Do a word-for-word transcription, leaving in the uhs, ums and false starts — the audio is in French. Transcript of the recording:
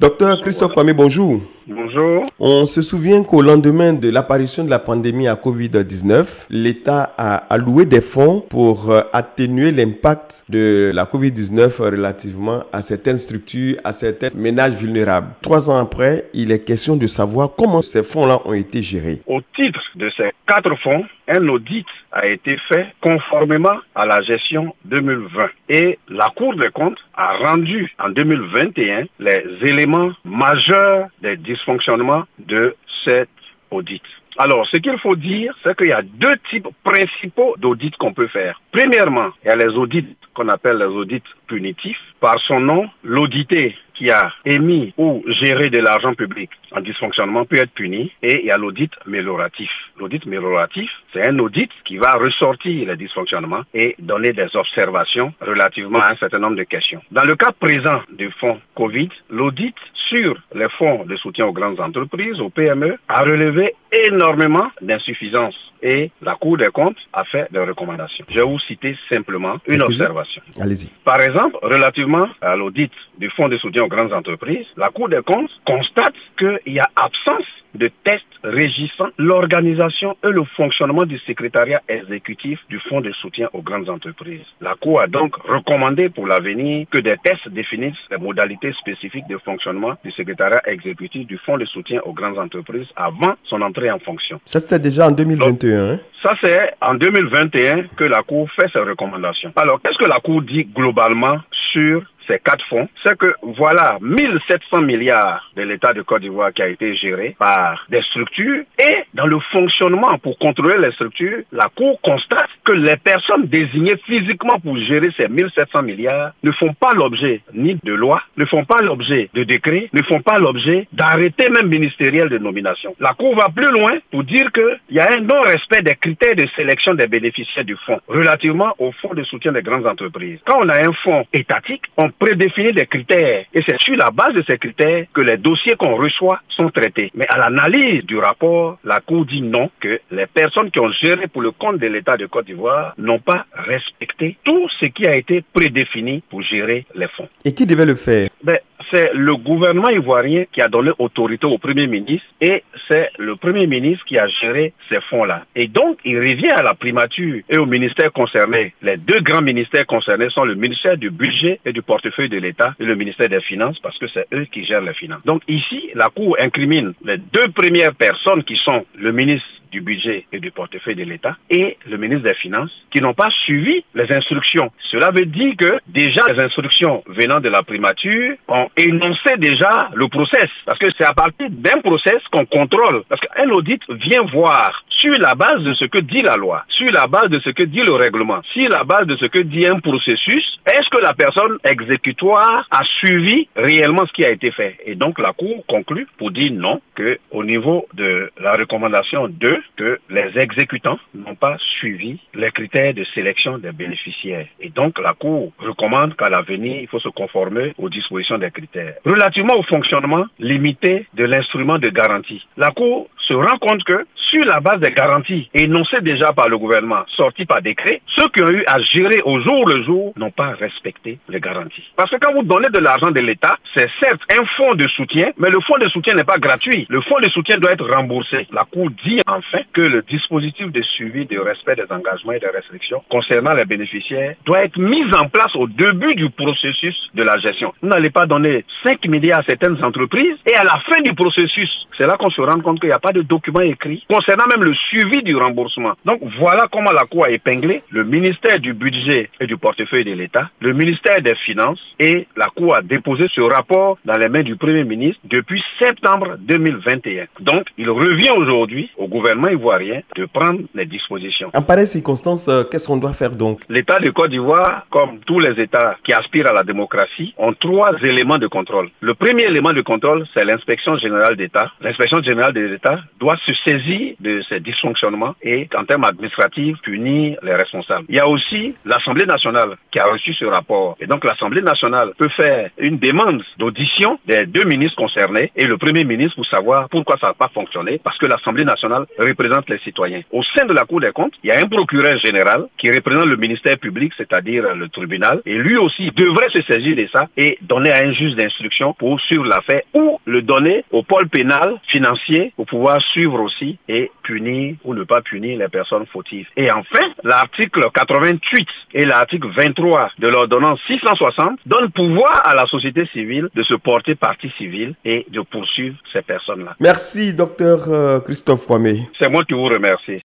Docteur Christophe Kwame, bonjour. Bonjour. On se souvient qu'au lendemain de l'apparition de la pandémie à covid dix-neuf, l'État a alloué des fonds pour atténuer l'impact de la covid dix-neuf relativement à certaines structures, à certains ménages vulnérables. Trois ans après, il est question de savoir comment ces fonds-là ont été gérés. Au titre de ces quatre fonds, un audit a été fait conformément à la gestion deux mille vingt. Et la Cour des comptes a rendu en deux mille vingt et un les éléments majeurs des dysfonctionnements de cet audit. Alors, ce qu'il faut dire, c'est qu'il y a deux types principaux d'audits qu'on peut faire. Premièrement, il y a les audits qu'on appelle les audits punitifs. Par son nom, l'audité qui a émis ou géré de l'argent public en dysfonctionnement peut être puni, et il y a l'audit amélioratif. L'audit amélioratif, c'est un audit qui va ressortir les dysfonctionnements et donner des observations relativement à un certain nombre de questions. Dans le cas présent du fonds Covid, l'audit sur les fonds de soutien aux grandes entreprises, aux P M E, a relevé énormément d'insuffisances et la Cour des comptes a fait des recommandations. Je vais vous citer simplement une Excusez. observation. Allez-y. Par exemple, relativement à l'audit du fonds de soutien aux grandes entreprises, la Cour des comptes constate qu'il y a absence de tests régissant l'organisation et le fonctionnement du secrétariat exécutif du fonds de soutien aux grandes entreprises. La Cour a donc recommandé pour l'avenir que des tests définissent les modalités spécifiques de fonctionnement du secrétariat exécutif du fonds de soutien aux grandes entreprises avant son entrée en fonction. Ça, c'était déjà en deux mille vingt et un. Hein? Ça, c'est en deux mille vingt et un que la Cour fait ses recommandations. Alors, qu'est-ce que la Cour dit globalement sur ces quatre fonds? C'est que voilà mille sept cents milliards de l'État de Côte d'Ivoire qui a été géré par des structures, et dans le fonctionnement pour contrôler les structures, la Cour constate que les personnes désignées physiquement pour gérer ces mille sept cents milliards ne font pas l'objet ni de loi, ne font pas l'objet de décret, ne font pas l'objet d'arrêtés même ministériels de nomination. La Cour va plus loin pour dire qu'il y a un non-respect des critères de sélection des bénéficiaires du fonds relativement au fonds de soutien des grandes entreprises. Quand on a un fonds étatique, on prédéfinit des critères et c'est sur la base de ces critères que les dossiers qu'on reçoit sont traités. Mais à l'analyse du rapport, la Cour dit non, que les personnes qui ont géré pour le compte de l'État de Côte d'Ivoire n'ont pas respecté tout ce qui a été prédéfini pour gérer les fonds. Et qui devait le faire? Ben, c'est le gouvernement ivoirien qui a donné autorité au Premier ministre et c'est le Premier ministre qui a géré ces fonds-là. Et donc, il revient à la primature et au ministère concerné. Les deux grands ministères concernés sont le ministère du Budget et du Portefeuille de l'État et le ministère des Finances, parce que c'est eux qui gèrent les finances. Donc ici, la Cour incrimine les deux premières personnes qui sont le ministre du Budget et du Portefeuille de l'État et le ministre des Finances qui n'ont pas suivi les instructions. Cela veut dire que déjà les instructions venant de la primature ont énoncé déjà le process, parce que c'est à partir d'un process qu'on contrôle, parce qu'un audit vient voir sur la base de ce que dit la loi, sur la base de ce que dit le règlement, sur la base de ce que dit un processus, est-ce que la personne exécutoire a suivi réellement ce qui a été fait? Et donc la Cour conclut pour dire non, que au niveau de la recommandation deux, que les exécutants n'ont pas suivi les critères de sélection des bénéficiaires. Et donc la Cour recommande qu'à l'avenir, il faut se conformer aux dispositions des critères. Relativement au fonctionnement limité de l'instrument de garantie, la Cour se rend compte que sur la base des garanties énoncées déjà par le gouvernement, sorties par décret, ceux qui ont eu à gérer au jour le jour n'ont pas respecté les garanties. Parce que quand vous donnez de l'argent de l'État, c'est certes un fonds de soutien, mais le fonds de soutien n'est pas gratuit. Le fonds de soutien doit être remboursé. La Cour dit enfin que le dispositif de suivi de respect des engagements et des restrictions concernant les bénéficiaires doit être mis en place au début du processus de la gestion. Vous n'allez pas donner cinq milliards à certaines entreprises et à la fin du processus, c'est là qu'on se rend compte qu'il n'y a pas de document écrit concernant même le suivi du remboursement. Donc voilà comment la Cour a épinglé le ministère du Budget et du Portefeuille de l'État, le ministère des Finances, et la Cour a déposé ce rapport dans les mains du Premier ministre depuis septembre deux mille vingt et un. Donc il revient aujourd'hui au gouvernement ivoirien de prendre les dispositions. En pareille circonstance, euh, qu'est-ce qu'on doit faire donc? L'État de Côte d'Ivoire, comme tous les États qui aspirent à la démocratie, ont trois éléments de contrôle. Le premier élément de contrôle, c'est l'inspection générale d'État. L'inspection générale de l'État doit se saisir de ces dysfonctionnements et, en termes administratifs, punir les responsables. Il y a aussi l'Assemblée nationale qui a reçu ce rapport. Et donc, l'Assemblée nationale peut faire une demande d'audition des deux ministres concernés et le Premier ministre pour savoir pourquoi ça n'a pas fonctionné, parce que l'Assemblée nationale représente les citoyens. Au sein de la Cour des comptes, il y a un procureur général qui représente le ministère public, c'est-à-dire le tribunal, et lui aussi devrait se saisir de ça et donner à un juge d'instruction pour suivre l'affaire ou le donner au pôle pénal financier pour pouvoir suivre aussi et punir ou ne pas punir les personnes fautives. Et enfin, l'article quatre-vingt-huit et l'article vingt-trois de l'ordonnance six cent soixante donnent pouvoir à la société civile de se porter partie civile et de poursuivre ces personnes-là. Merci, docteur Christophe Ouamé. C'est moi qui vous remercie.